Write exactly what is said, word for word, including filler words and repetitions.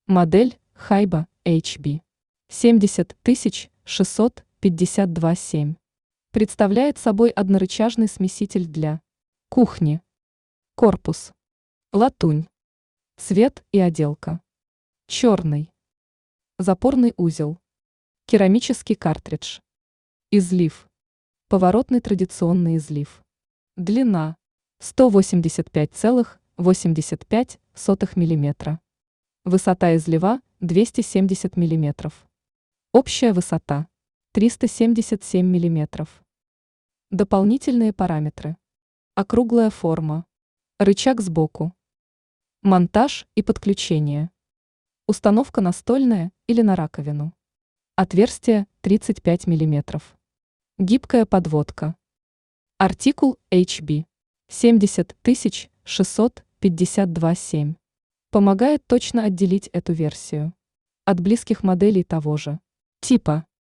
Модель Хайба эйч би семьдесят тысяч шестьсот пятьдесят два семь. Представляет собой однорычажный смеситель для кухни. Корпус. Латунь. Цвет и отделка. Черный. Запорный узел. Керамический картридж. Излив. Поворотный традиционный излив. Длина сто восемьдесят пять целых восемьдесят пять сотых миллиметра. Высота излива двести семьдесят миллиметров. Общая высота триста семьдесят семь миллиметров. Дополнительные параметры. Округлая форма. Рычаг сбоку. Монтаж и подключение. Установка настольная или на раковину. Отверстие тридцать пять миллиметров. Гибкая подводка. Артикул эйч би семьдесят тысяч шестьсот пятьдесят два семь. Помогает точно отделить эту версию от близких моделей того же типа.